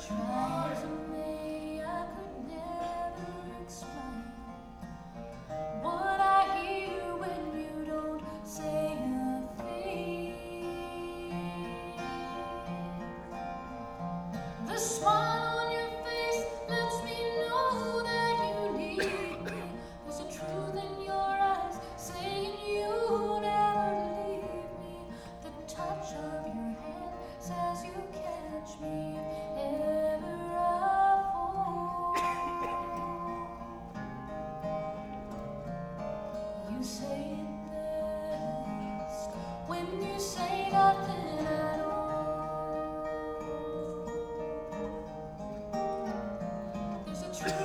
Try as I may, I could never explain what I hear when you don't say a thing. The smile on your face lets me know that you need me. There's a truth in your eyes saying you never leave me. The touch of your hand says you catch me if ever I fall. You say it best when you say nothing at all. There's a truth